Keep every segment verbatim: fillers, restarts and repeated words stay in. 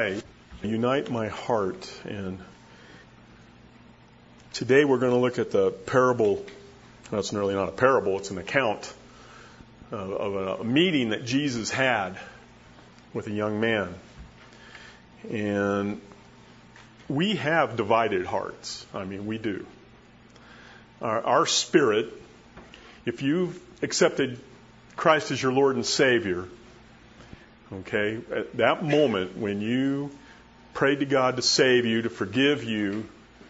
Hi, Unite My Heart. And today we're going to look at the parable. No, it's really not a parable, it's an account of, of a meeting that Jesus had with a young man. And we have divided hearts. I mean, we do. Our, our spirit, if you've accepted Christ as your Lord and Savior, okay, at that moment when you prayed to God to save you, to forgive you,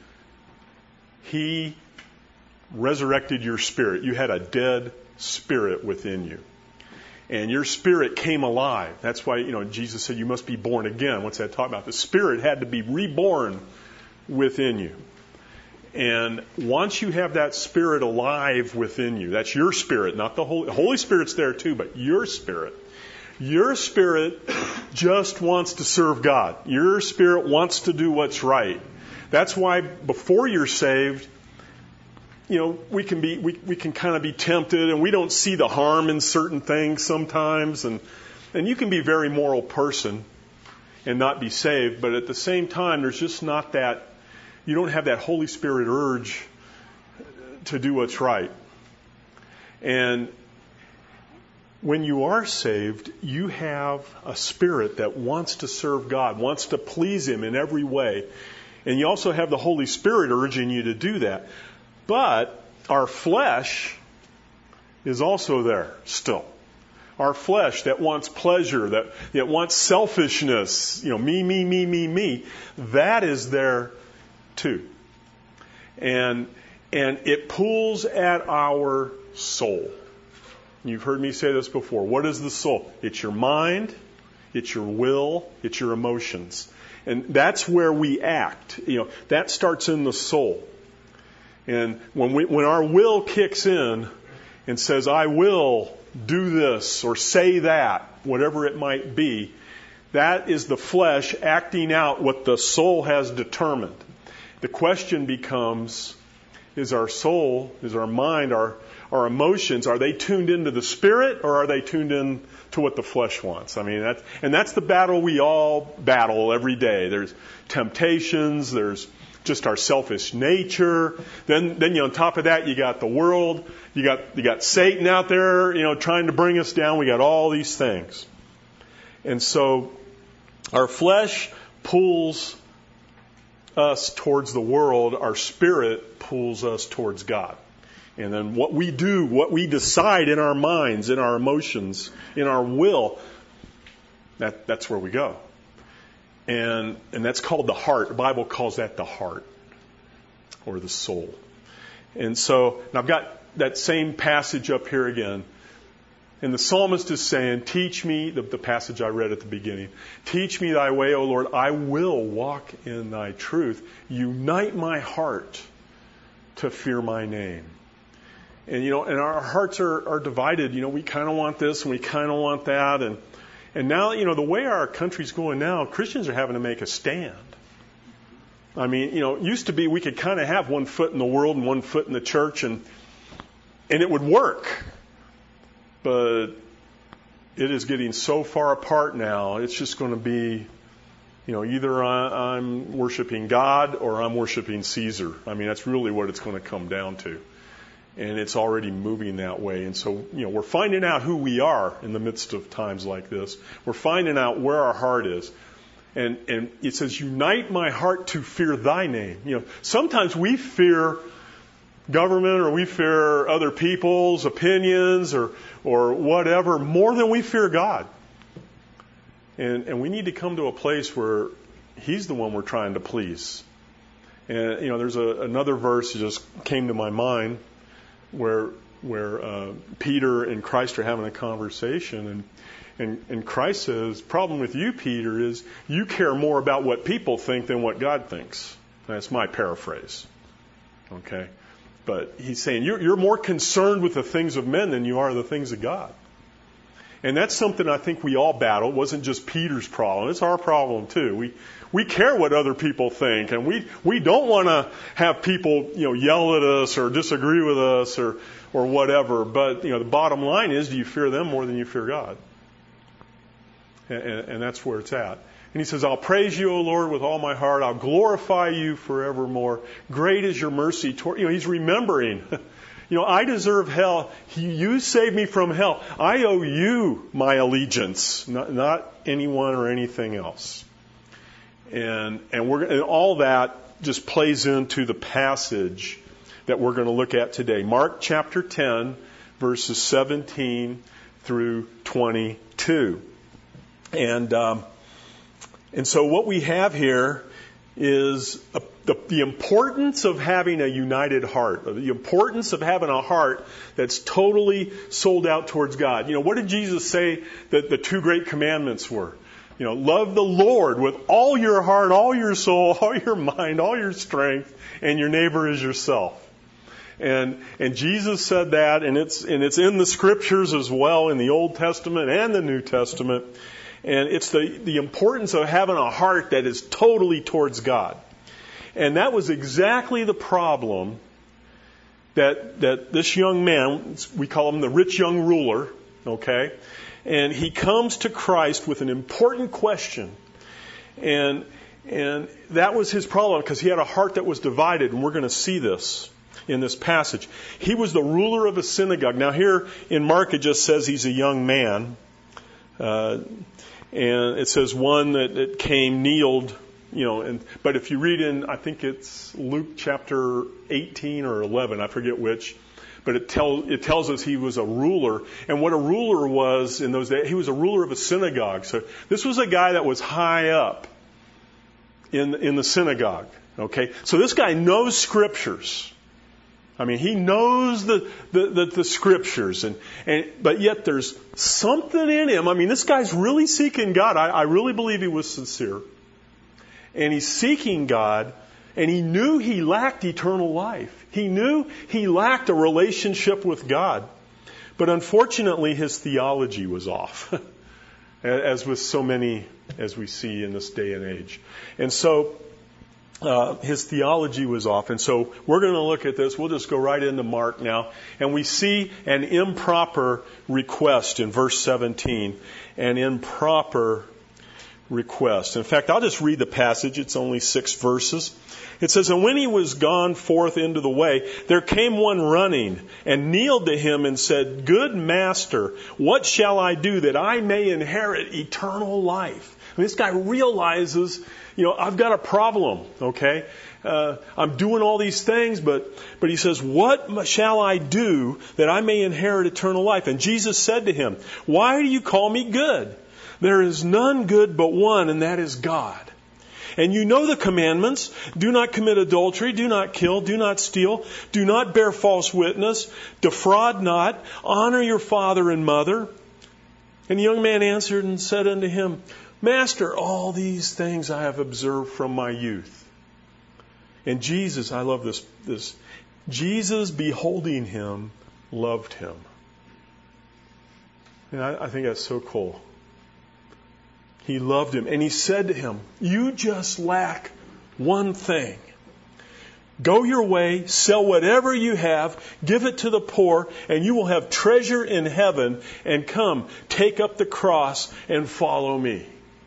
He resurrected your spirit. You had a dead spirit within you. And your spirit came alive. That's why, you know, Jesus said you must be born again. What's that talking about? The spirit had to be reborn within you. And once you have that spirit alive within you, that's your spirit, not the Holy, Holy Spirit's there too, but your spirit. Your spirit just wants to serve God. Your spirit wants to do what's right. That's why before you're saved, you know, we can be, we, we can kind of be tempted, and we don't see the harm in certain things sometimes, and, and you can be a very moral person and not be saved, but at the same time, there's just not that, you don't have that Holy Spirit urge to do what's right. And when you are saved, you have a spirit that wants to serve God, wants to please Him in every way. And you also have the Holy Spirit urging you to do that. But our flesh is also there still. Our flesh that wants pleasure, that, that wants selfishness, you know, me, me, me, me, me, that is there too. And, and it pulls at our soul. You've heard me say this before. What is the soul? It's your mind, it's your will, it's your emotions. And that's where we act. You know, that starts in the soul. And when we, when our will kicks in and says, I will do this or say that, whatever it might be, that is the flesh acting out what the soul has determined. The question becomes, is our soul, is our mind, our, our emotions, are they tuned into the Spirit or are they tuned in to what the flesh wants? I mean, that's, and that's the battle we all battle every day. There's temptations, there's just our selfish nature. Then, then you know, on top of that, you got the world, you got, you got Satan out there, you know, trying to bring us down. We got all these things. And so our flesh pulls us towards the world, our spirit pulls us towards God. And then what we do, what we decide in our minds, in our emotions, in our will, that, that's where we go. And, and that's called the heart. The Bible calls that the heart or the soul. And so, and I've got that same passage up here again. And the psalmist is saying, teach me, the, the passage I read at the beginning, teach me thy way, O Lord, I will walk in thy truth. Unite my heart to fear my name. And, you know, and our hearts are, are divided. You know, we kind of want this and we kind of want that. And, and now, you know, the way our country's going now, Christians are having to make a stand. I mean, you know, it used to be we could kind of have one foot in the world and one foot in the church, and and it would work. But it is getting so far apart now, it's just going to be, you know, either I, I'm worshiping God or I'm worshiping Caesar. I mean, that's really what it's going to come down to. And it's already moving that way. And so, you know, we're finding out who we are in the midst of times like this. We're finding out where our heart is. And, and it says, unite my heart to fear thy name. You know, sometimes we fear government or we fear other people's opinions or, or whatever more than we fear God. And, and we need to come to a place where He's the one we're trying to please. And, you know, there's a, another verse that just came to my mind where where uh, Peter and Christ are having a conversation, and, and and Christ says, problem with you, Peter, is you care more about what people think than what God thinks. That's my paraphrase. Okay? But he's saying you're, you're more concerned with the things of men than you are the things of God. And that's something I think we all battle. It wasn't just Peter's problem. It's our problem too. We we care what other people think, and we, we don't want to have people, you know, yell at us or disagree with us or or whatever. But, you know, the bottom line is, do you fear them more than you fear God? And, and, and that's where it's at. And he says, I'll praise you, O Lord, with all my heart. I'll glorify you forevermore. Great is your mercy toward, you know, he's remembering, you know, I deserve hell. You saved me from hell. I owe you my allegiance, not, not anyone or anything else. And, and we're, and all that just plays into the passage that we're going to look at today. Mark chapter ten, verses seventeen through twenty-two. And, um, And so what we have here is a, the, the importance of having a united heart, the importance of having a heart that's totally sold out towards God. You know, what did Jesus say that the two great commandments were? You know, love the Lord with all your heart, all your soul, all your mind, all your strength, and your neighbor as yourself. And and Jesus said that, and it's and it's in the Scriptures as well, in the Old Testament and the New Testament. And it's the, the importance of having a heart that is totally towards God. And that was exactly the problem that that this young man, we call him the rich young ruler, okay? And he comes to Christ with an important question. And and that was his problem, because he had a heart that was divided, and we're going to see this in this passage. He was the ruler of a synagogue. Now here in Mark it just says he's a young man. Uh, and it says one that, that came, kneeled, you know, and but if you read in, I think it's Luke chapter eighteen or eleven, I forget which, but it, tell, it tells us he was a ruler. And what a ruler was in those days, he was a ruler of a synagogue. So this was a guy that was high up in, in the synagogue, okay? So this guy knows Scriptures. I mean, he knows the, the, the, the Scriptures, and, and but yet there's something in him. I mean, this guy's really seeking God. I, I really believe he was sincere. And he's seeking God, and he knew he lacked eternal life. He knew he lacked a relationship with God. But unfortunately, his theology was off, as with so many as we see in this day and age. And so Uh, his theology was off. And so we're going to look at this. We'll just go right into Mark now. And we see an improper request in verse seventeen. An improper request. In fact, I'll just read the passage. It's only six verses. It says, "And when he was gone forth into the way, there came one running and kneeled to him and said, Good master, what shall I do that I may inherit eternal life?" I mean, this guy realizes, you know, I've got a problem, okay? Uh, I'm doing all these things, but, but he says, what shall I do that I may inherit eternal life? And Jesus said to him, Why do you call me good? There is none good but one, and that is God. And you know the commandments. Do not commit adultery. Do not kill. Do not steal. Do not bear false witness. Defraud not. Honor your father and mother. And the young man answered and said unto him, Master, all these things I have observed from my youth. And Jesus, I love this, this. Jesus, beholding him, loved him. And I, I think that's so cool. He loved him. And he said to him, You just lack one thing. Go your way, sell whatever you have, give it to the poor, and you will have treasure in heaven. And come, take up the cross and follow me.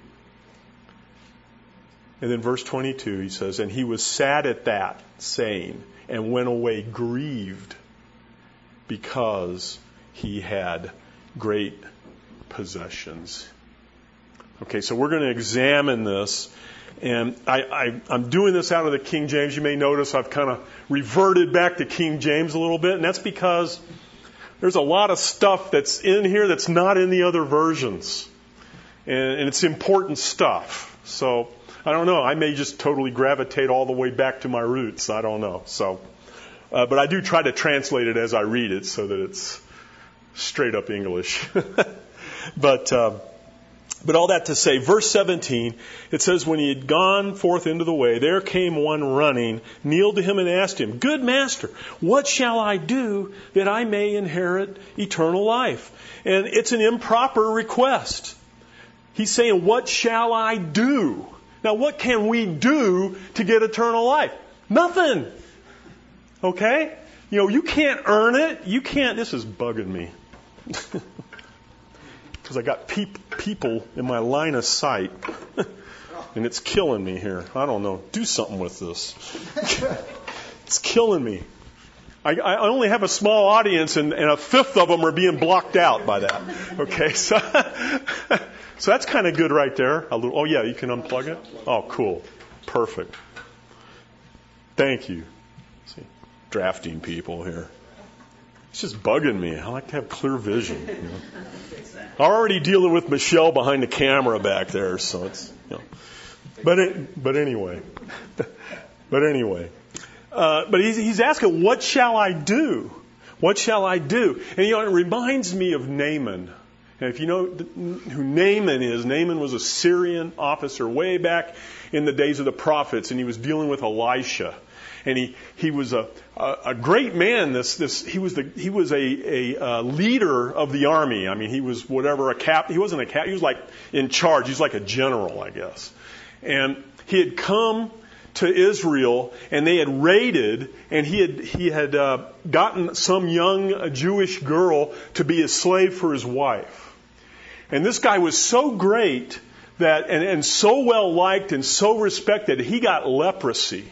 And then verse twenty-two, he says, And he was sad at that saying, and went away grieved, because he had great possessions. Okay, so we're going to examine this. And I, I, I'm doing this out of the King James. You may notice I've kind of reverted back to King James a little bit. And that's because there's a lot of stuff that's in here that's not in the other versions. And, and it's important stuff. So I don't know. I may just totally gravitate all the way back to my roots. I don't know. So, uh, but I do try to translate it as I read it so that it's straight up English. but, uh, but all that to say, verse seventeen, it says, When he had gone forth into the way, there came one running, kneeled to him and asked him, Good master, what shall I do that I may inherit eternal life? And it's an improper request. He's saying, what shall I do? Now, what can we do to get eternal life? Nothing. Okay? You know, you can't earn it. You can't. This is bugging me. Because I got peop- people in my line of sight. and it's killing me here. I don't know. Do something with this. It's killing me. I, I only have a small audience, and, and a fifth of them are being blocked out by that. Okay, so so that's kind of good right there. A little, oh yeah, you can unplug it. Oh, cool, perfect. Thank you. See, drafting people here. It's just bugging me. I like to have clear vision. You know? I'm already dealing with Michelle behind the camera back there, so it's, you know. But it, but anyway, but anyway, uh, but he's, he's asking, what shall I do? What shall I do? And you know, it reminds me of Naaman. And if you know who Naaman is, Naaman was a Syrian officer way back in the days of the prophets, and he was dealing with Elisha. And he, he was a, a, a great man. This, this, he was the, he was a, a, uh, leader of the army. I mean, he was whatever, a cap, he wasn't a cap, he was like in charge. He was like a general, I guess. And he had come to Israel, and they had raided, and he had, he had, uh, gotten some young Jewish girl to be a slave for his wife. And this guy was so great that, and, and so well liked and so respected, he got leprosy.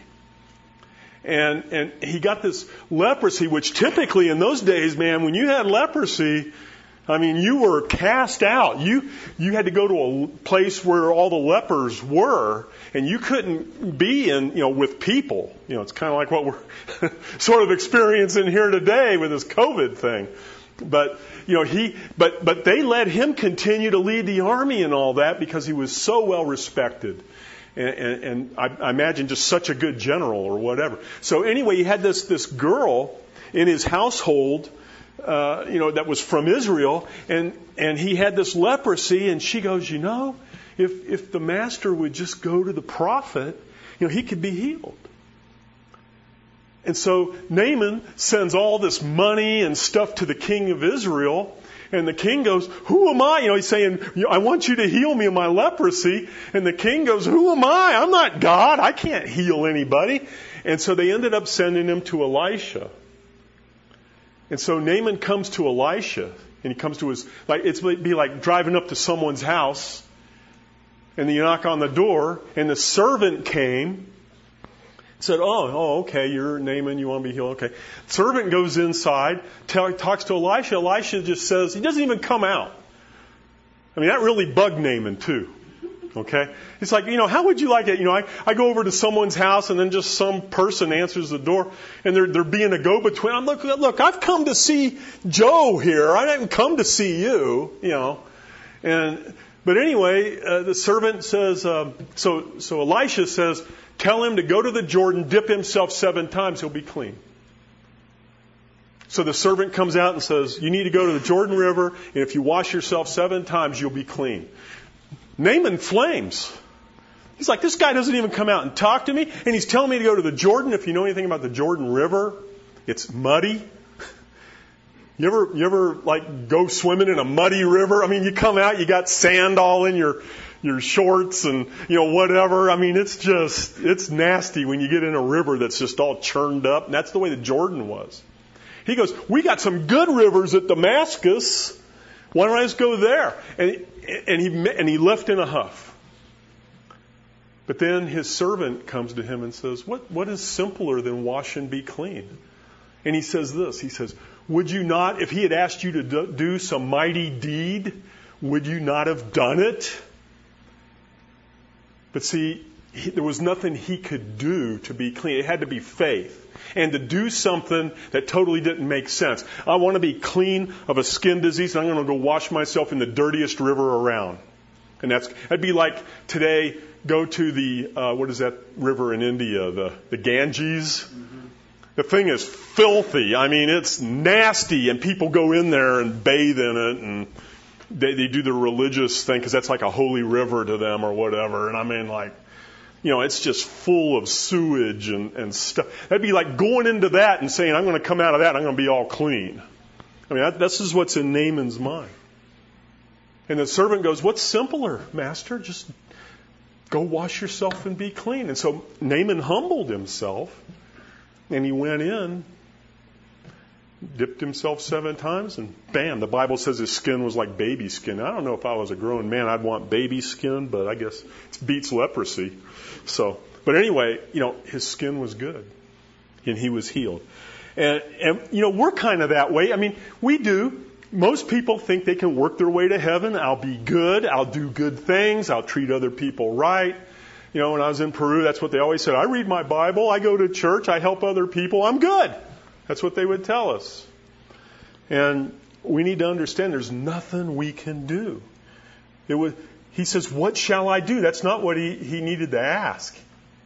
And and he got this leprosy, which typically in those days, man, when you had leprosy, I mean, you were cast out. You you had to go to a place where all the lepers were, and you couldn't be in, you know, with people. You know, it's kind of like what we're sort of experiencing here today with this COVID thing. But you know, he but but they let him continue to lead the army and all that because he was so well respected. And, and, and I, I imagine just such a good general or whatever. So anyway, he had this this girl in his household, uh, you know, that was from Israel, and and he had this leprosy, and she goes, you know, if if the master would just go to the prophet, you know, he could be healed. And so Naaman sends all this money and stuff to the king of Israel. And the king goes, who am I? You know, he's saying, I want you to heal me of my leprosy. And the king goes, who am I? I'm not God. I can't heal anybody. And so they ended up sending him to Elisha. And so Naaman comes to Elisha, and he comes to his, like, it's be like driving up to someone's house, and you knock on the door, and the servant came, said, oh, oh, okay, you're Naaman, you want to be healed, okay. Servant goes inside, tell, talks to Elisha. Elisha just says, he doesn't even come out. I mean, that really bugged Naaman too, okay. It's like, you know, how would you like it? You know, I, I go over to someone's house, and then just some person answers the door, and they're, they're being a go-between. I'm look, look, I've come to see Joe here. I didn't come to see you, you know. And, but anyway, uh, the servant says, uh, so, so Elisha says, tell him to go to the Jordan, dip himself seven times, he'll be clean. So the servant comes out and says, you need to go to the Jordan River, and if you wash yourself seven times, you'll be clean. Naaman flames. He's like, this guy doesn't even come out and talk to me, and he's telling me to go to the Jordan. If you know anything about the Jordan River, it's muddy. You ever, you ever like go swimming in a muddy river? I mean, you come out, you got sand all in your your shorts and, you know, whatever. I mean, it's just, it's nasty when you get in a river that's just all churned up. And that's the way the Jordan was. He goes, we got some good rivers at Damascus. Why don't I just go there? And, and he, and he left in a huff. But then his servant comes to him and says, what, what is simpler than wash and be clean? And he says this, he says, would you not, if he had asked you to do, do some mighty deed, would you not have done it? But see, he, there was nothing he could do to be clean. It had to be faith. And to do something that totally didn't make sense. I want to be clean of a skin disease, and I'm going to go wash myself in the dirtiest river around. And that's, that'd be like today, go to the, uh, what is that river in India? The, the Ganges. Mm-hmm. The thing is filthy. I mean, it's nasty, and people go in there and bathe in it, and They, they do the religious thing because that's like a holy river to them or whatever. And I mean, like, you know, it's just full of sewage and, and stuff. That'd be like going into that and saying, I'm going to come out of that and I'm going to be all clean. I mean, that, this is what's in Naaman's mind. And the servant goes, what's simpler, master? Just go wash yourself and be clean. And so Naaman humbled himself and he went in. dipped himself seven times, and bam, the Bible says his skin was like baby skin. I don't know if I was a grown man, I'd want baby skin, but I guess it beats leprosy. So, but anyway, you know, his skin was good, and he was healed. And, and you know, we're kind of that way. I mean, we do. Most people think they can work their way to heaven. I'll be good. I'll do good things. I'll treat other people right. You know, when I was in Peru, that's what they always said. I read my Bible. I go to church. I help other people. I'm good. That's what they would tell us. And we need to understand there's nothing we can do. It was, he says, what shall I do? That's not what he, he needed to ask.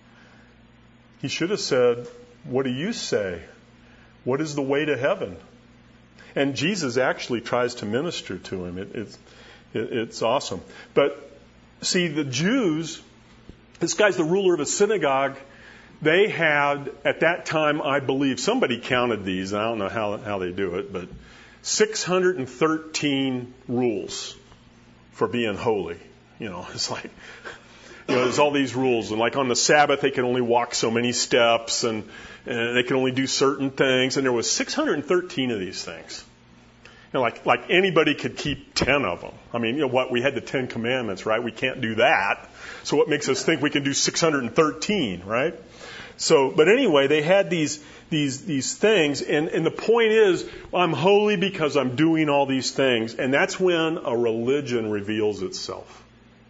He should have said, what do you say? What is the way to heaven? And Jesus actually tries to minister to him. It, it's, it, it's awesome. But see, the Jews, this guy's the ruler of a synagogue. They had, at that time, I believe, somebody counted these, and I don't know how, how they do it, but six hundred thirteen rules for being holy. You know, it's like, you know, there's all these rules. And like on the Sabbath, they can only walk so many steps, and, and they can only do certain things. And there was six hundred thirteen of these things. You know, like, like anybody could keep ten of them. I mean, you know what? We had the Ten Commandments, right? We can't do that. So what makes us think we can do six hundred thirteen, right? So, but anyway, they had these, these, these things. And, and the point is, I'm holy because I'm doing all these things. And that's when a religion reveals itself.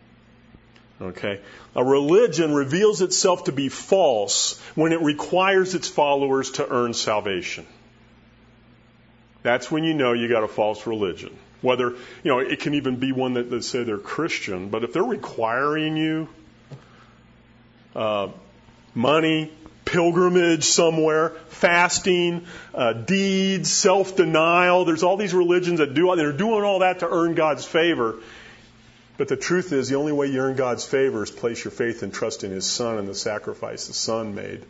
Okay? A religion reveals itself to be false when it requires its followers to earn salvation. That's when you know you got a false religion. Whether, you know, it can even be one that, that say they're Christian, but if they're requiring you uh, money, pilgrimage somewhere, fasting, uh, deeds, self-denial, there's all these religions that do, they're doing all that to earn God's favor. But the truth is, the only way you earn God's favor is place your faith and trust in His Son and the sacrifice the Son made.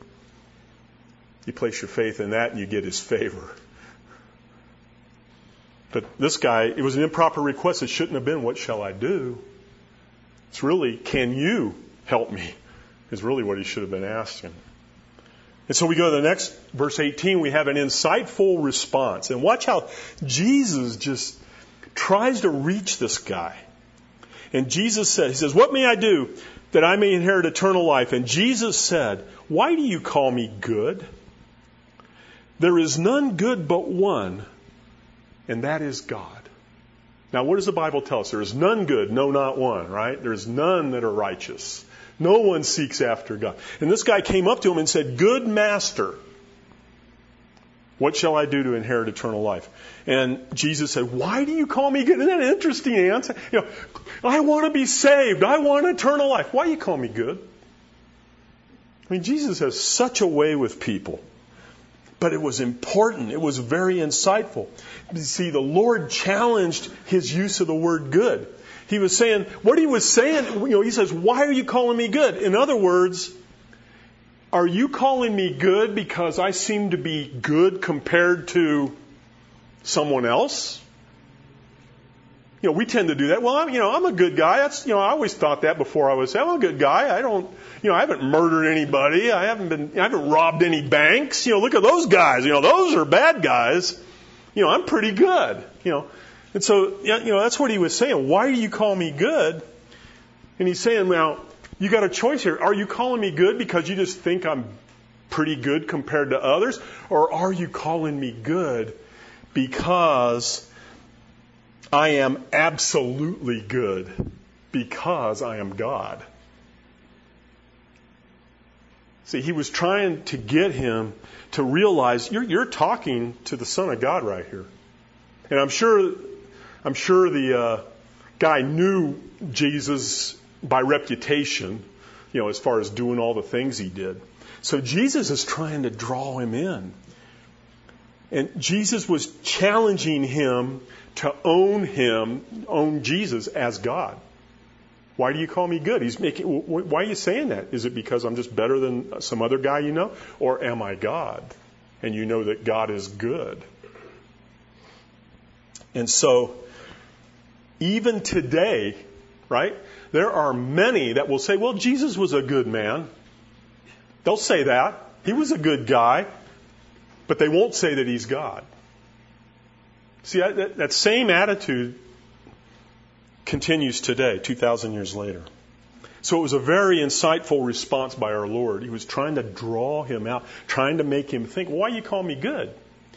You place your faith in that and you get His favor. But this guy, it was an improper request. It shouldn't have been, what shall I do? It's really, can you help me? Is really what he should have been asking. And so we go to the next, verse eighteen, we have an insightful response. And watch how Jesus just tries to reach this guy. And Jesus said, he says, what may I do that I may inherit eternal life? And Jesus said, why do you call me good? There is none good but one, and that is God. Now, what does the Bible tell us? There is none good, no, not one, right? There is none that are righteous. No one seeks after God. And this guy came up to him and said, good master, what shall I do to inherit eternal life? And Jesus said, why do you call me good? Isn't that an interesting answer? You know, I want to be saved. I want eternal life. Why do you call me good? I mean, Jesus has such a way with people. But it was important. It was very insightful. You see, the Lord challenged his use of the word good. He was saying, what he was saying, you know, he says, why are you calling me good? In other words, are you calling me good because I seem to be good compared to someone else? You know, we tend to do that. Well, I'm, you know, I'm a good guy. That's, you know, I always thought that before I was, I'm a good guy. I don't, you know, I haven't murdered anybody. I haven't been, I haven't robbed any banks. You know, look at those guys. You know, those are bad guys. You know, I'm pretty good. You know, and so, you know, that's what he was saying. Why do you call me good? And he's saying, well, you got a choice here. Are you calling me good because you just think I'm pretty good compared to others? Or are you calling me good because I am absolutely good because I am God? See, he was trying to get him to realize you're, you're talking to the Son of God right here. And I'm sure, I'm sure the uh, guy knew Jesus by reputation, you know, as far as doing all the things he did. So Jesus is trying to draw him in. And Jesus was challenging him to own him, own Jesus as God. Why do you call me good? He's making. Why are you saying that? Is it because I'm just better than some other guy you know? Or am I God? And you know that God is good. And so, even today, right, there are many that will say, well, Jesus was a good man. They'll say that. He was a good guy. But they won't say that he's God. See, that, that same attitude continues today, two thousand years later. So it was a very insightful response by our Lord. He was trying to draw him out, trying to make him think, why you call me good?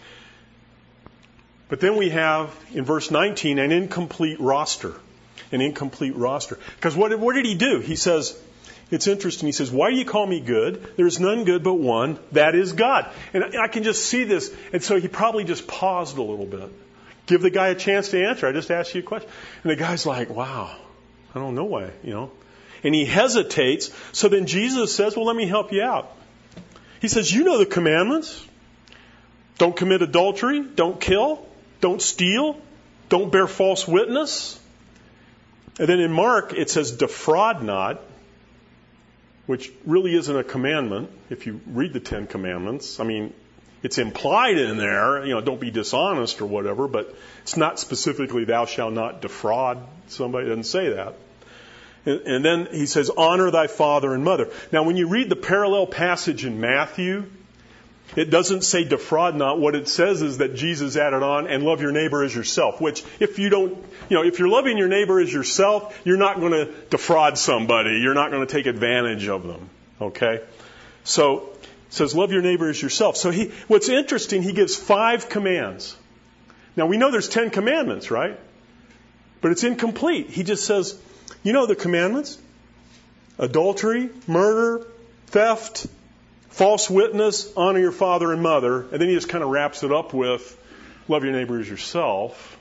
But then we have, in verse nineteen, an incomplete roster. An incomplete roster. Because what, what did he do? He says, it's interesting, he says, why do you call me good? There is none good but one, that is God. And I can just see this. And so he probably just paused a little bit. Give the guy a chance to answer. I just asked you a question. And the guy's like, wow, I don't know why, you know. And he hesitates. So then Jesus says, well, let me help you out. He says, you know the commandments. Don't commit adultery. Don't kill. Don't steal. Don't bear false witness. And then in Mark, it says, defraud not, which really isn't a commandment if you read the Ten Commandments. I mean, it's implied in there, you know, don't be dishonest or whatever, but it's not specifically thou shalt not defraud somebody. It doesn't say that. And, and then he says, honor thy father and mother. Now, when you read the parallel passage in Matthew, it doesn't say defraud not. What it says is that Jesus added on, and love your neighbor as yourself, which if you don't, you know, if you're loving your neighbor as yourself, you're not going to defraud somebody. You're not going to take advantage of them. Okay? So, it says love your neighbor as yourself. So he, what's interesting, he gives five commands. Now we know there's ten commandments, right? But it's incomplete. He just says, you know the commandments? Adultery, murder, theft, false witness, honor your father and mother. And then he just kind of wraps it up with love your neighbor as yourself.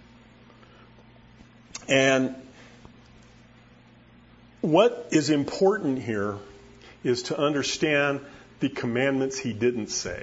And what is important here is to understand the commandments he didn't say.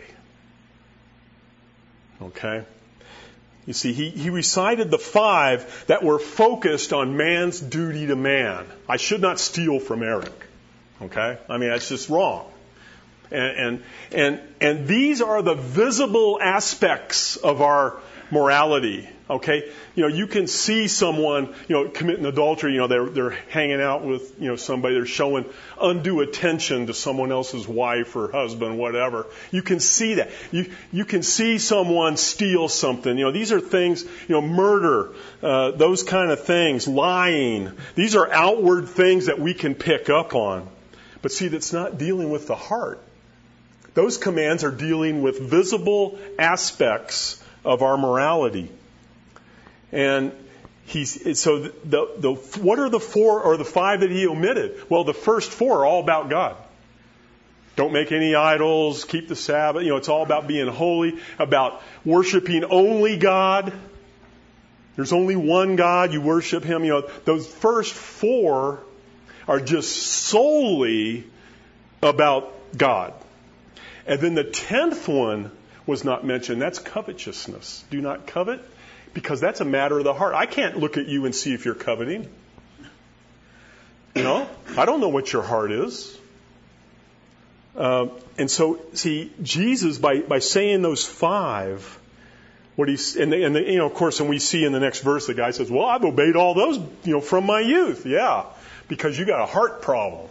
Okay? You see, he, he recited the five that were focused on man's duty to man. I should not steal from Eric. Okay? I mean, that's just wrong. And, and, and, and these are the visible aspects of our morality. Okay? You know, you can see someone, you know, committing adultery, you know, they're, they're hanging out with, you know, somebody, they're showing undue attention to someone else's wife or husband, whatever. You can see that. You, you can see someone steal something. You know, these are things, you know, murder, uh, those kind of things, lying. These are outward things that we can pick up on. But see, that's not dealing with the heart. Those commands are dealing with visible aspects of our morality. And he's, so the, the, the, what are the four or the five that he omitted? Well, the first four are all about God. Don't make any idols, keep the Sabbath. You know, it's all about being holy, about worshiping only God. There's only one God, you worship Him. You know, those first four are just solely about God. And then the tenth one was not mentioned. That's covetousness. Do not covet, because that's a matter of the heart. I can't look at you and see if you're coveting. You know, I don't know what your heart is. Uh, and so, see, Jesus, by, by saying those five, what he's, and, and the, you know, of course, and we see in the next verse, the guy says, well, I've obeyed all those, you know, from my youth. Yeah, because you got a heart problem.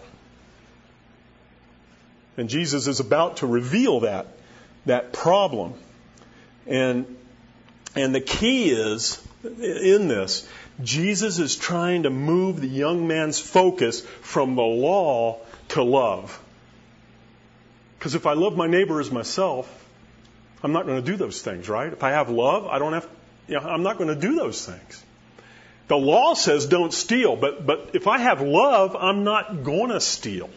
And Jesus is about to reveal that, that problem. And, and the key is, in this, Jesus is trying to move the young man's focus from the law to love. Because if I love my neighbor as myself, I'm not going to do those things, right? If I have love, I don't have, you know, I'm not going to do those things. The law says don't steal, but, but if I have love, I'm not going to steal.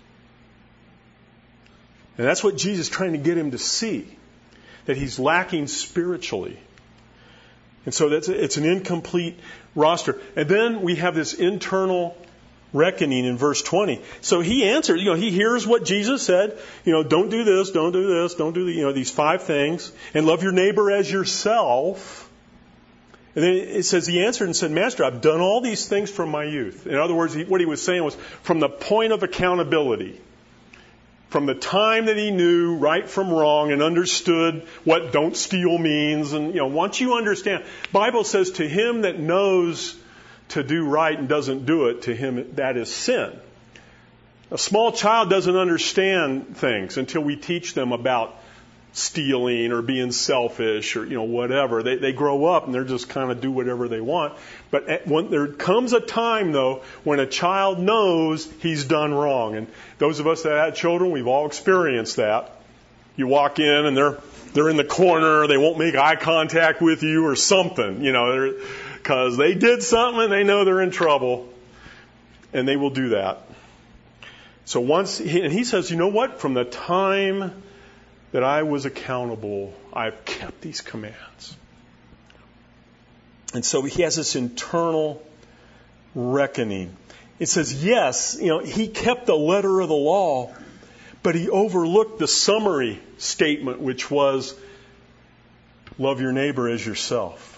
And that's what Jesus is trying to get him to see, that he's lacking spiritually. And so that's, it's an incomplete roster. And then we have this internal reckoning in verse twenty. So he answered, you know, he hears what Jesus said, you know, don't do this, don't do this, don't do the, you know, these five things, and love your neighbor as yourself. And then it says he answered and said, Master, I've done all these things from my youth. In other words, he, what he was saying was from the point of accountability. From the time that he knew right from wrong and understood what don't steal means. And, you know, once you understand, the Bible says to him that knows to do right and doesn't do it, to him that is sin. A small child doesn't understand things until we teach them about stealing or being selfish or, you know, whatever. They, they grow up and they're just kind of do whatever they want. But at, when there comes a time, though, when a child knows he's done wrong. And those of us that had children, we've all experienced that. You walk in and they're they're in the corner, they won't make eye contact with you or something, you know, because they did something and they know they're in trouble. And they will do that. So once, he, and he says, you know what? From the time that I was accountable, I've kept these commands. And so he has this internal reckoning. It says, yes, you know, he kept the letter of the law, but he overlooked the summary statement, which was, love your neighbor as yourself.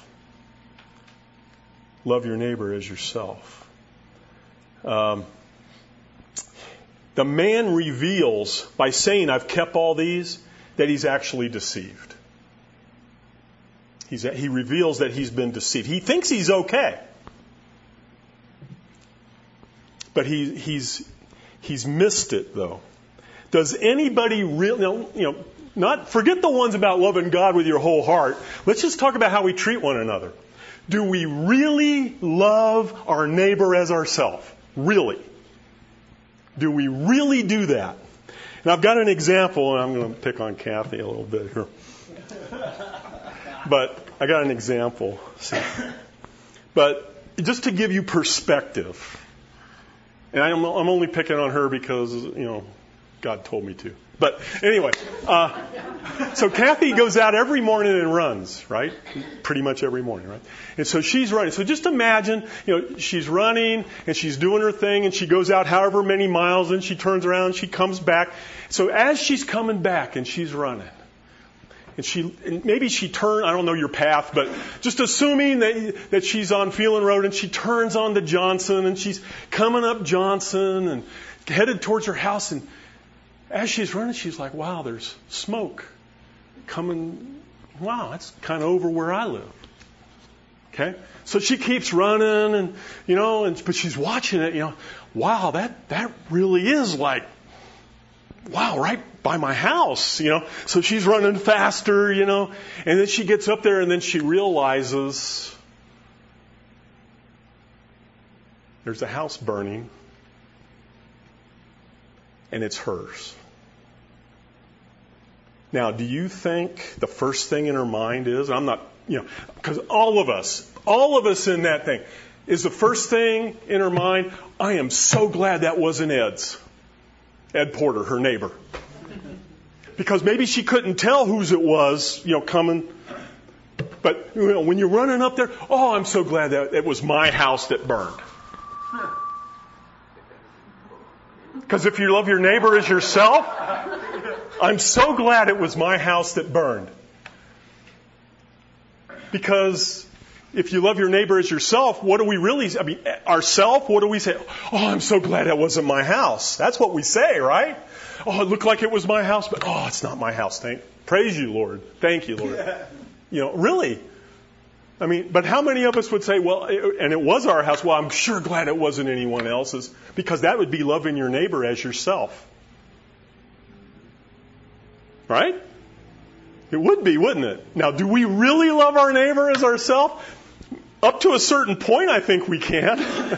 Love your neighbor as yourself. Um, the man reveals, by saying, I've kept all these, that he's actually deceived. He's, he reveals that he's been deceived. He thinks he's okay. But he, he's, he's missed it, though. Does anybody really, you know, not forget the ones about loving God with your whole heart. Let's just talk about how we treat one another. Do we really love our neighbor as ourselves? Really? Do we really do that? And I've got an example, and I'm going to pick on Kathy a little bit here. But I got an example. But just to give you perspective, and I'm, I'm only picking on her because, you know, God told me to. But anyway, uh, so Kathy goes out every morning and runs, right? Pretty much every morning, right? And so she's running. So just imagine, you know, she's running and she's doing her thing and she goes out however many miles and she turns around and she comes back. So as she's coming back and she's running, and she and maybe she turned, I don't know your path, but just assuming that that she's on Phelan Road and she turns onto Johnson and she's coming up Johnson and headed towards her house, and as she's running, she's like, wow, there's smoke coming. Wow, that's kind of over where I live. Okay? So she keeps running and, you know, and, but she's watching it, you know, wow, that, that really is like, wow, right by my house, you know. So she's running faster, you know, and then she gets up there and then she realizes there's a house burning. And it's hers. Now, do you think the first thing in her mind is, I'm not, you know, because all of us, all of us in that thing, is the first thing in her mind, I am so glad that wasn't Ed's. Ed Porter, her neighbor. Because maybe she couldn't tell whose it was, you know, coming. But, you know, when you're running up there, oh, I'm so glad that it was my house that burned. Because if you love your neighbor as yourself, I'm so glad it was my house that burned. Because if you love your neighbor as yourself, what do we really, I mean, ourself, what do we say? Oh, I'm so glad that wasn't my house. That's what we say, right? Oh, it looked like it was my house, but oh, it's not my house. Thank, praise you, Lord. Thank you, Lord. You know, really. I mean, but how many of us would say, well, and it was our house, well, I'm sure glad it wasn't anyone else's, because that would be loving your neighbor as yourself. Right? It would be, wouldn't it? Now, do we really love our neighbor as ourselves? Up to a certain point, I think we can.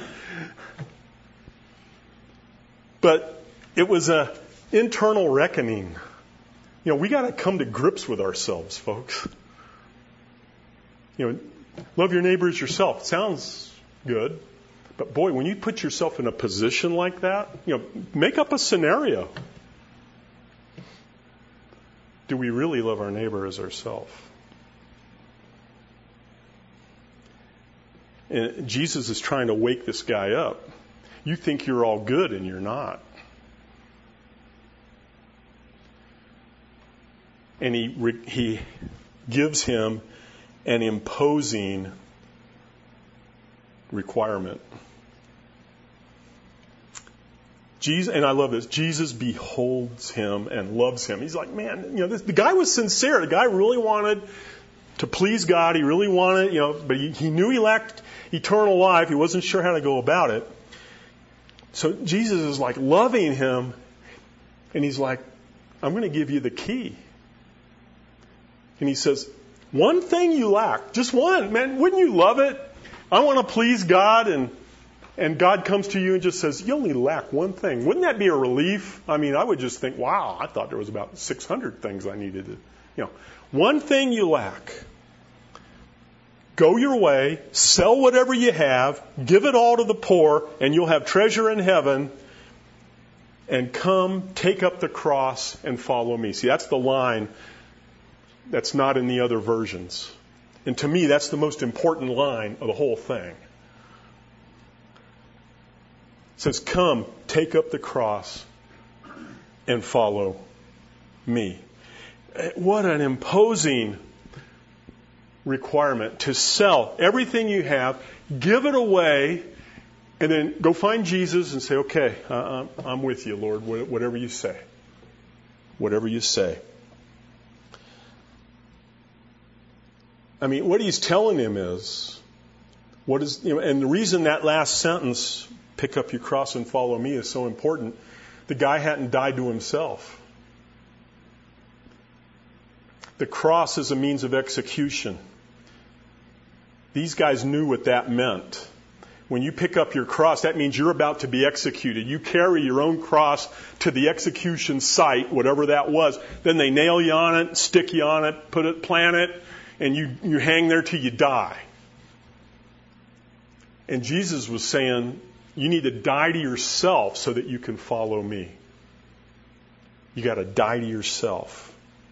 But it was an internal reckoning. You know, we got to come to grips with ourselves, folks. You know, love your neighbor as yourself. Sounds good. But boy, when you put yourself in a position like that, you know, make up a scenario. Do we really love our neighbor as ourselves? And Jesus is trying to wake this guy up. You think you're all good and you're not. And he he gives him an imposing requirement. Jesus, and I love this, Jesus beholds him and loves him. He's like, man, you know, this, the guy was sincere. The guy really wanted to please God. He really wanted, you know, but he, he knew he lacked eternal life. He wasn't sure how to go about it. So Jesus is like loving him, and he's like, I'm going to give you the key. And he says, one thing you lack, just one. Man, wouldn't you love it? I want to please God, and and God comes to you and just says, you only lack one thing. Wouldn't that be a relief? I mean, I would just think, wow, I thought there was about six hundred things I needed to, you know. One thing you lack. Go your way, sell whatever you have, give it all to the poor, and you'll have treasure in heaven. And come, take up the cross, and follow me. See, that's the line that's not in the other versions. And to me, that's the most important line of the whole thing. It says, come, take up the cross, and follow me. What an imposing requirement to sell everything you have, give it away, and then go find Jesus and say, okay, uh, I'm with you, Lord, whatever you say. Whatever you say. I mean, what he's telling him is, what is, you know, and the reason that last sentence, pick up your cross and follow me, is so important, the guy hadn't died to himself. The cross is a means of execution. These guys knew what that meant. When you pick up your cross, that means you're about to be executed. You carry your own cross to the execution site, whatever that was. Then they nail you on it, stick you on it, put it, plant it, and you, you hang there till you die. And Jesus was saying, you need to die to yourself so that you can follow me. You got to die to yourself.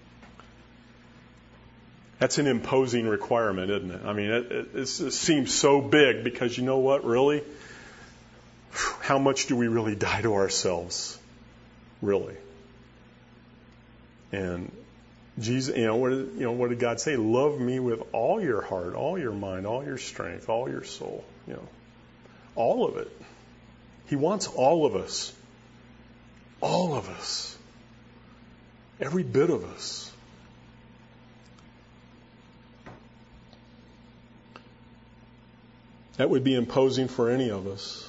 That's an imposing requirement, isn't it? I mean, it, it, it seems so big because you know what, really? How much do we really die to ourselves? Really? And Jesus, you know, what did, you know, what did God say? Love me with all your heart, all your mind, all your strength, all your soul. You know, all of it. He wants all of us. All of us. Every bit of us. That would be imposing for any of us.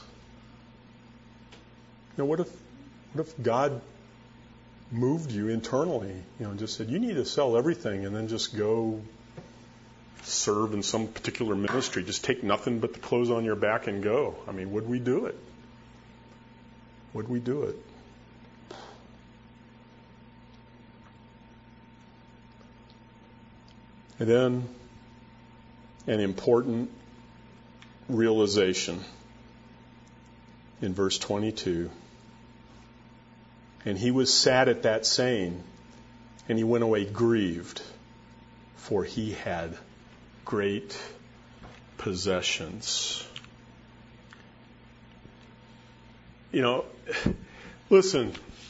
You know, what if, what if God moved you internally, you know, and just said, you need to sell everything and then just go serve in some particular ministry. Just take nothing but the clothes on your back and go. I mean, would we do it? Would we do it? And then an important realization in verse twenty-two. And he was sad at that saying, and he went away grieved, for he had great possessions. You know, listen,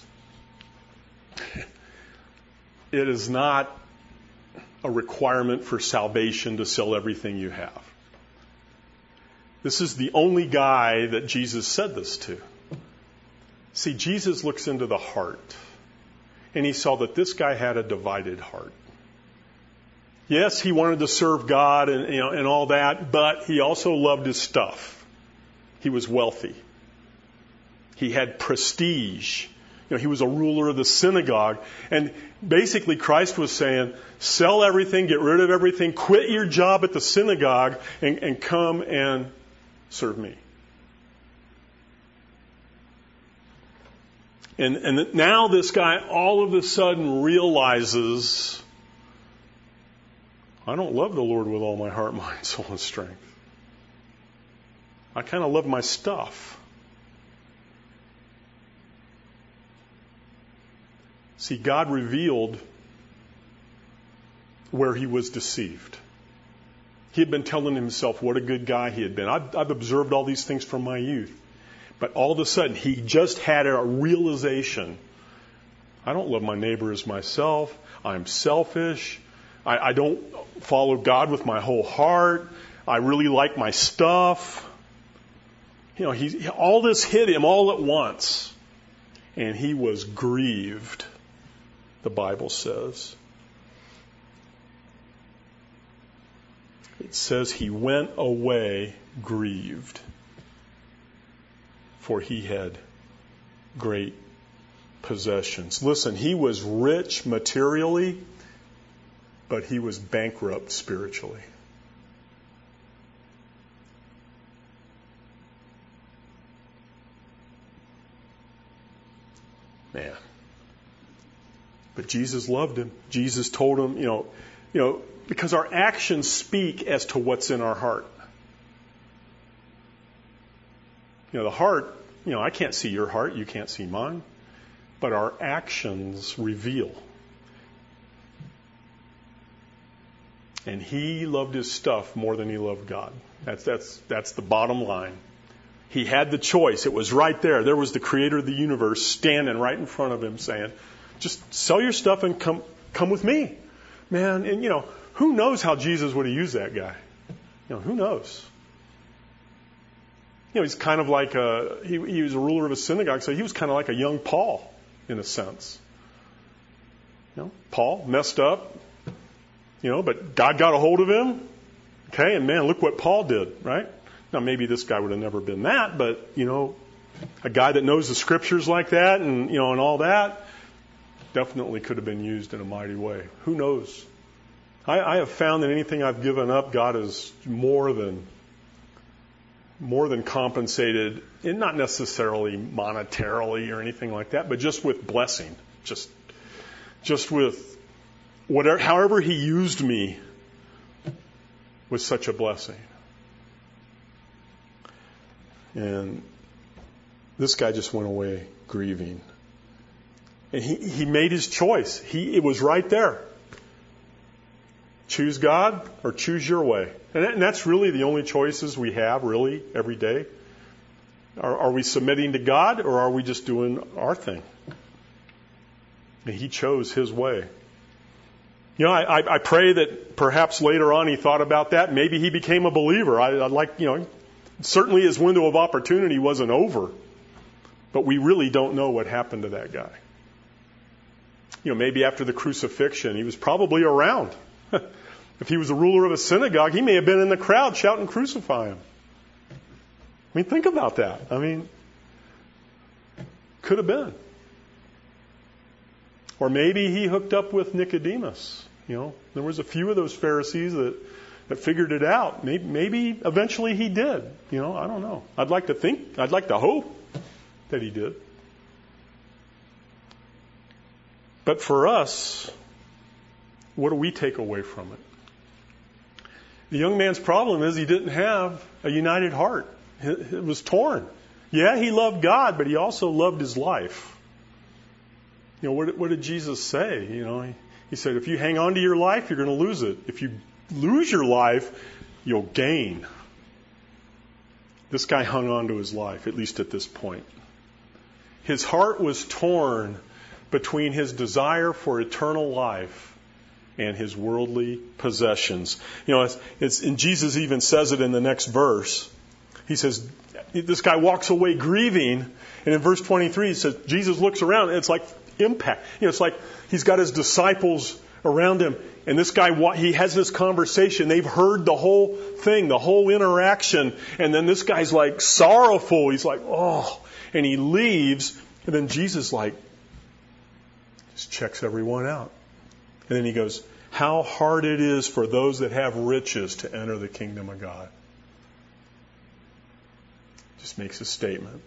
it is not a requirement for salvation to sell everything you have. This is the only guy that Jesus said this to. See, Jesus looks into the heart, and he saw that this guy had a divided heart. Yes, he wanted to serve God and, you know, and all that, but he also loved his stuff. He was wealthy. He had prestige. You know, he was a ruler of the synagogue. And basically Christ was saying, sell everything, get rid of everything, quit your job at the synagogue, and, and come and serve me. And, and now this guy all of a sudden realizes, I don't love the Lord with all my heart, mind, soul, and strength. I kind of love my stuff. See, God revealed where he was deceived. He had been telling himself what a good guy he had been. I've, I've observed all these things from my youth. But all of a sudden, he just had a realization. I don't love my neighbor as myself. I'm selfish. I, I don't follow God with my whole heart. I really like my stuff. You know, he, all this hit him all at once. And he was grieved, the Bible says. It says he went away grieved, for he had great possessions. Listen, he was rich materially, but he was bankrupt spiritually. Man. But Jesus loved him. Jesus told him, you know, you know, because our actions speak as to what's in our heart. You know, the heart, you know, I can't see your heart, you can't see mine, but our actions reveal. And he loved his stuff more than he loved God. That's that's that's the bottom line. He had the choice. It was right there. There was the creator of the universe standing right in front of him saying, just sell your stuff and come come with me. Man, and you know, who knows how Jesus would have used that guy? You know, who knows? You know, he's kind of like a, he, he was a ruler of a synagogue, so he was kind of like a young Paul, in a sense. You know, Paul messed up, you know, but God got a hold of him. Okay, and man, look what Paul did, right? Now, maybe this guy would have never been that, but, you know, a guy that knows the scriptures like that and, you know, and all that definitely could have been used in a mighty way. Who knows? I, I have found that anything I've given up, God has more than, more than compensated, and not necessarily monetarily or anything like that, but just with blessing, just, just with whatever, however He used me was such a blessing. And this guy just went away grieving. And he, he made his choice. He, it was right there. Choose God or choose your way. And, that, and that's really the only choices we have, really, every day. Are, are we submitting to God or are we just doing our thing? And he chose his way. You know, I, I, I pray that perhaps later on he thought about that. Maybe he became a believer. I, I'd like, you know, certainly his window of opportunity wasn't over. But we really don't know what happened to that guy. You know, maybe after the crucifixion, he was probably around. If he was a ruler of a synagogue, he may have been in the crowd shouting, "Crucify him." I mean, think about that. I mean, could have been. Or maybe he hooked up with Nicodemus. You know, there was a few of those Pharisees that, that figured it out. Maybe, maybe eventually he did. You know, I don't know. I'd like to think, I'd like to hope that he did. But for us, what do we take away from it? The young man's problem is he didn't have a united heart. It was torn. Yeah, he loved God, but he also loved his life. You know, what, what did Jesus say? You know, he, he said, if you hang on to your life, you're going to lose it. If you lose your life, you'll gain. This guy hung on to his life, at least at this point. His heart was torn between his desire for eternal life and his worldly possessions. You know, it's, it's, and Jesus even says it in the next verse. He says, this guy walks away grieving, and in verse twenty-three, he says, Jesus looks around, and it's like impact. You know, it's like he's got his disciples around him, and this guy, he has this conversation. They've heard the whole thing, the whole interaction, and then this guy's like sorrowful. He's like, oh, and he leaves, and then Jesus like just checks everyone out. And then he goes, how hard it is for those that have riches to enter the kingdom of God. Just makes a statement.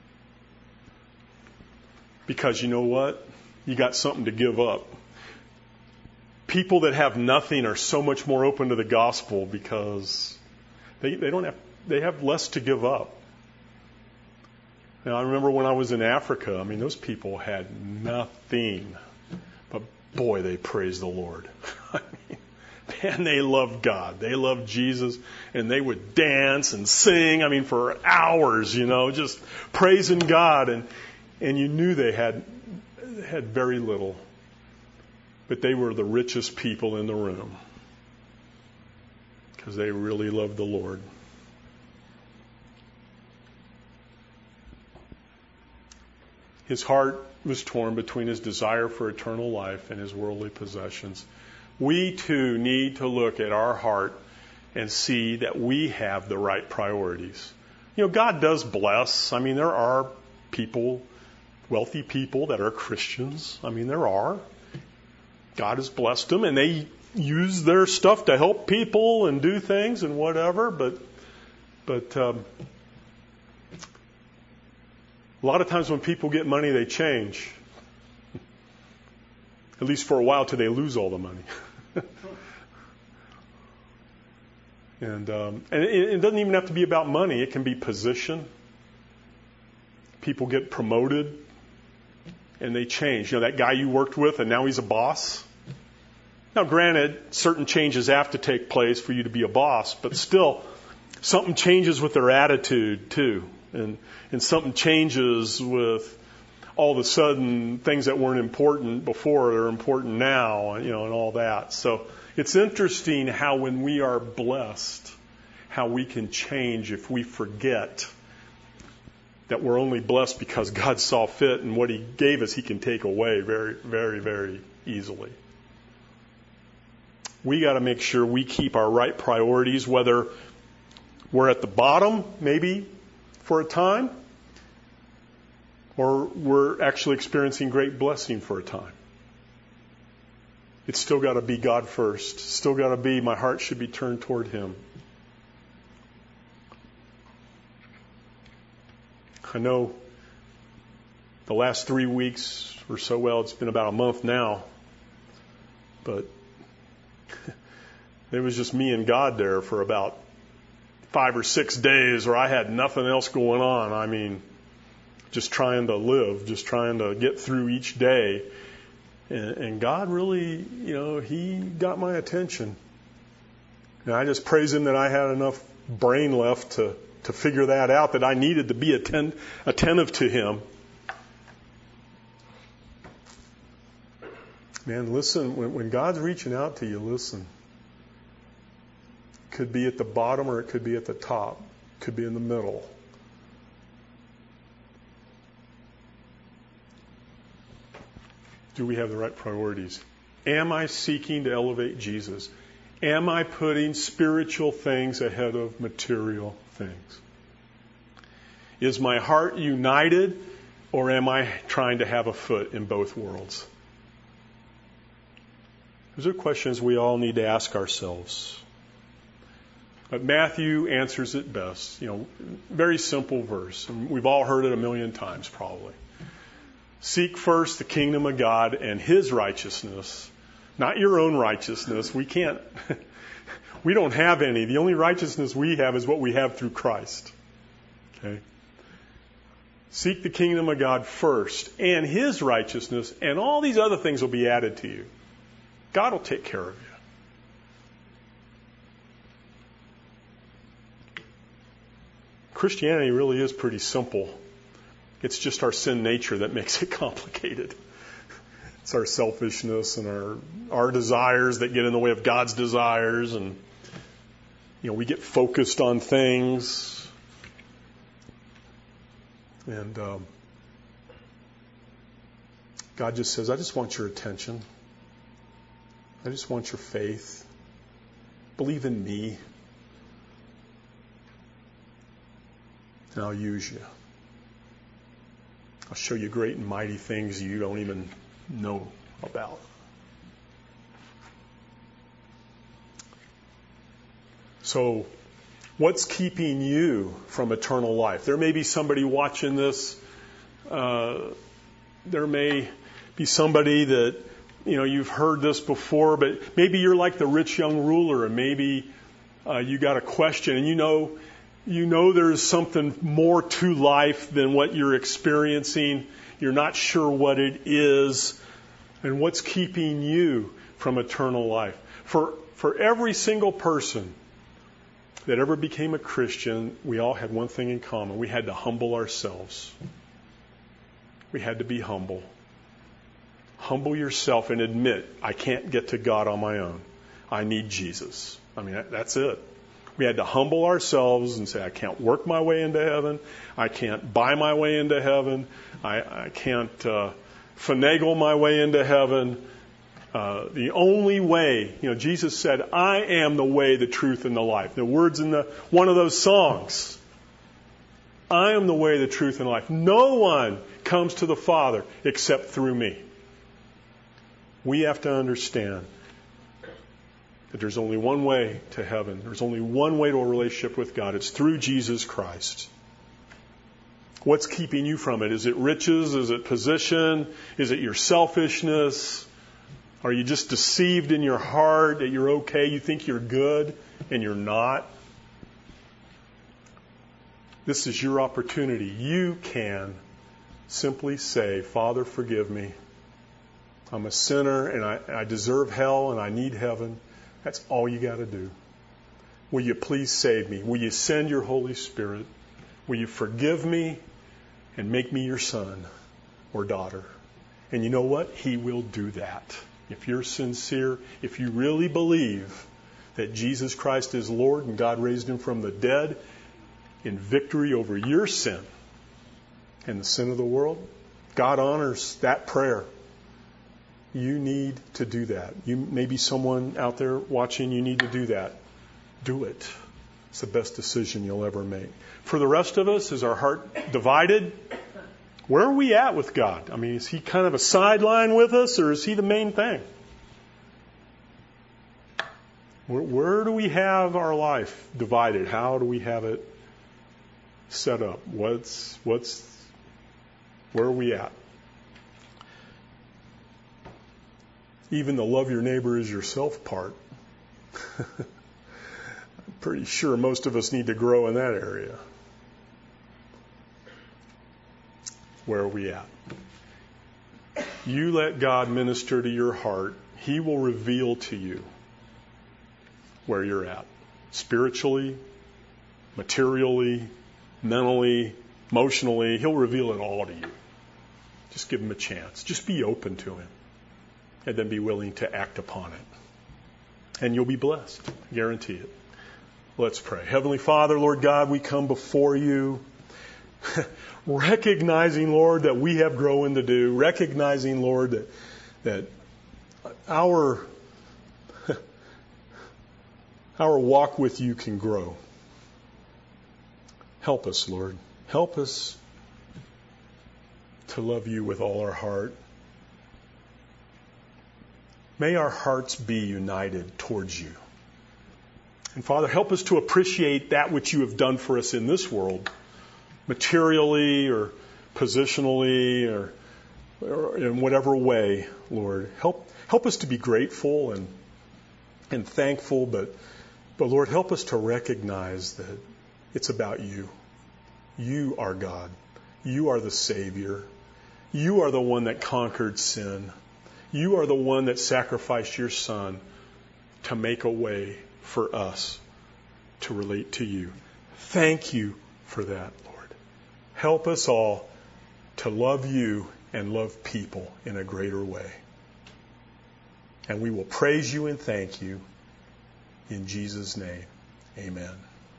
Because you know what? You got something to give up. People that have nothing are so much more open to the gospel because they, they don't have, they have less to give up. Now, I remember when I was in Africa, I mean, those people had nothing. But boy, they praised the Lord. I mean, man, they loved God. They loved Jesus. And they would dance and sing, I mean, for hours, you know, just praising God. And and you knew they had had very little. But they were the richest people in the room. Because they really loved the Lord. His heart was torn between his desire for eternal life and his worldly possessions. We too need to look at our heart and see that we have the right priorities. You know, God does bless. I mean, there are people, wealthy people that are Christians. I mean, there are. God has blessed them, and they use their stuff to help people and do things and whatever, but but um, a lot of times when people get money, they change. At least for a while till they lose all the money. and um, and it, it doesn't even have to be about money. It can be position. People get promoted and they change. You know, that guy you worked with and now he's a boss. Now, granted, certain changes have to take place for you to be a boss, but still, something changes with their attitude too. And, and something changes with all of a sudden things that weren't important before are important now, you know, and all that. So it's interesting how when we are blessed, how we can change if we forget that we're only blessed because God saw fit, and what He gave us He can take away very, very, very easily. We got to make sure we keep our right priorities, whether we're at the bottom, maybe for a time, or we're actually experiencing great blessing for a time. It's still got to be God first. Still got to be, my heart should be turned toward Him. I know the last three weeks or so, well, it's been about a month now, but it was just me and God there for about five or six days where I had nothing else going on. I mean, just trying to live, just trying to get through each day. And, and God really, you know, He got my attention. And I just praise Him that I had enough brain left to, to figure that out, that I needed to be atten- attentive to Him. Man, listen, when, when God's reaching out to you, listen. It could be at the bottom or it could be at the top. It could be in the middle. Do we have the right priorities? Am I seeking to elevate Jesus? Am I putting spiritual things ahead of material things? Is my heart united, or am I trying to have a foot in both worlds? Those are questions we all need to ask ourselves. But Matthew answers it best. You know, very simple verse. And we've all heard it a million times probably. Seek first the kingdom of God and His righteousness, not your own righteousness. We can't, we don't have any. The only righteousness we have is what we have through Christ. Okay? Seek the kingdom of God first and His righteousness, and all these other things will be added to you. God will take care of you. Christianity really is pretty simple. It's just our sin nature that makes it complicated. It's our selfishness and our our desires that get in the way of God's desires, and you know, we get focused on things. And um, God just says, I just want your attention. I just want your faith. Believe in me. And I'll use you. I'll show you great and mighty things you don't even know about. So, what's keeping you from eternal life? There may be somebody watching this. Uh, there may be somebody that, you know, you've heard this before, but maybe you're like the rich young ruler, and maybe uh, you got a question, and you know, you know there's something more to life than what you're experiencing. You're not sure what it is, and what's keeping you from eternal life. For for every single person that ever became a Christian, we all had one thing in common. We had to humble ourselves. We had to be humble. Humble yourself and admit, I can't get to God on my own. I need Jesus. I mean, that, that's it. We had to humble ourselves and say, I can't work my way into heaven. I can't buy my way into heaven. I, I can't uh, finagle my way into heaven. Uh, the only way, you know, Jesus said, I am the way, the truth, and the life. The words in the one of those songs. I am the way, the truth, and the life. No one comes to the Father except through me. We have to understand that there's only one way to heaven. There's only one way to a relationship with God. It's through Jesus Christ. What's keeping you from it? Is it riches? Is it position? Is it your selfishness? Are you just deceived in your heart that you're okay? You think you're good and you're not? This is your opportunity. You can simply say, Father, forgive me. I'm a sinner and I, I deserve hell and I need heaven. That's all you got to do. Will you please save me? Will you send your Holy Spirit? Will you forgive me and make me your son or daughter? And you know what? He will do that. If you're sincere, if you really believe that Jesus Christ is Lord and God raised him from the dead in victory over your sin and the sin of the world, God honors that prayer. You need to do that. You maybe someone out there watching, you need to do that. Do it. It's the best decision you'll ever make. For the rest of us, is our heart divided? Where are we at with God? I mean, is he kind of a sideline with us, or is he the main thing? Where, where do we have our life divided? How do we have it set up? What's, what's, where are we at? Even the love your neighbor as yourself part. I'm pretty sure most of us need to grow in that area. Where are we at? You let God minister to your heart. He will reveal to you where you're at. Spiritually, materially, mentally, emotionally. He'll reveal it all to you. Just give him a chance. Just be open to him. And then be willing to act upon it. And you'll be blessed. Guarantee it. Let's pray. Heavenly Father, Lord God, we come before you recognizing, Lord, that we have growing to do. Recognizing, Lord, that, that our, our walk with you can grow. Help us, Lord. Help us to love you with all our heart. May our hearts be united towards you. And Father, help us to appreciate that which you have done for us in this world, materially or positionally or, or in whatever way, Lord. Help help us to be grateful and and thankful, but but Lord, help us to recognize that it's about you. You are God. You are the Savior. You are the one that conquered sin. You are the one that sacrificed your Son to make a way for us to relate to you. Thank you for that, Lord. Help us all to love you and love people in a greater way. And we will praise you and thank you in Jesus' name. Amen.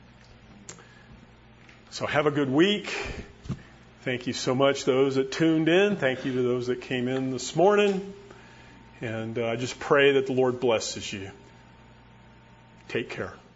So have a good week. Thank you so much, those that tuned in. Thank you to those that came in this morning. And I uh, just pray that the Lord blesses you. Take care.